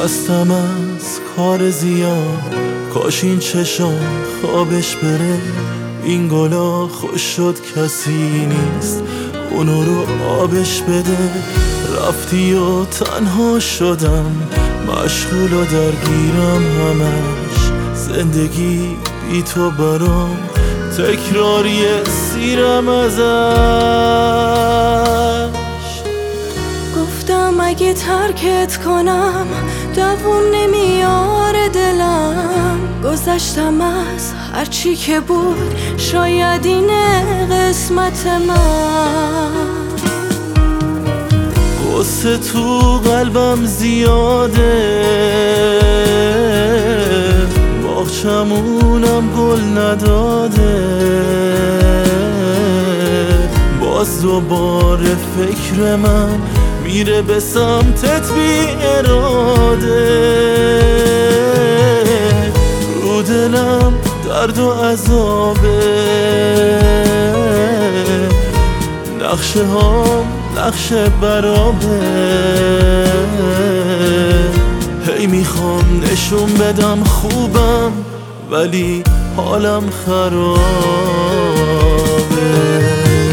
خستم از کار زیاد، کاش این چشم خوابش بره. این گلا خوش شد کسی نیست اونو رو آبش بده. رفتی و تنها شدم، مشغول و درگیرم همش. زندگی بی تو برام تکراری سیرم ازش. گفتم اگه ترکت کنم دوون نمیاره دلم. گذشتم از هرچی که بود، شاید اینه قسمت من. غصه تو قلبم زیاده، باغچمونم گل نداده. باز دوباره فکر من میره به سمتت بی اراده. رو دلم درد و عذابه، نقشه ها نقشه برابه. هی میخوام نشون بدم خوبم، ولی حالم خرابه.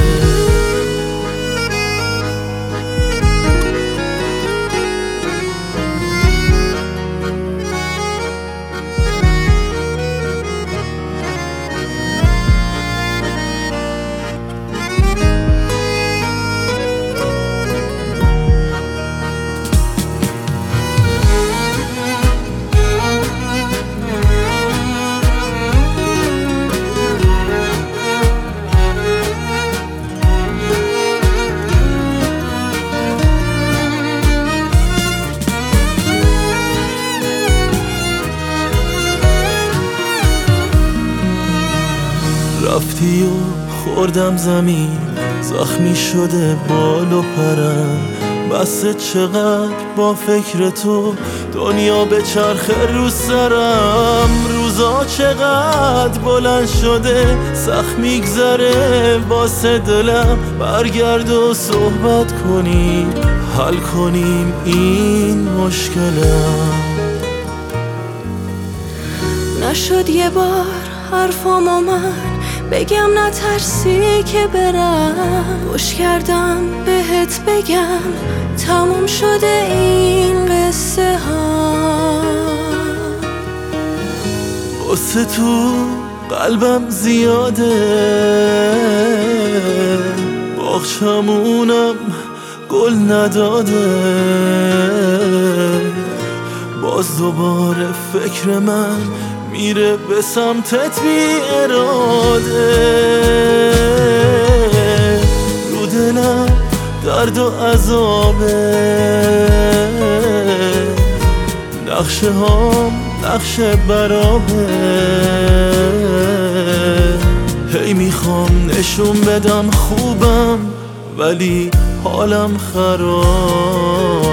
رفتی و خوردم زمین، زخمی شده بال و پرم. بسه چقدر با فکر تو دنیا به چرخه رو سرم. روزا چقدر بلند شده، سخت میگذره واسه دلم. برگرد و صحبت کنیم، حل کنیم این مشکلم. نشد یه بار حرفامو من بگم، نترسی که برم. گوش کردم بهت بگم تموم شده این قصه ها. غصه تو قلبم زیاده، باغچمونم گل نداده. باز دوباره فکر من میره به سمتت بی اراده. رو دلم درد و عذابه، نقشه هام نقشه برابه. هی میخوام نشون بدم خوبم، ولی حالم خراب.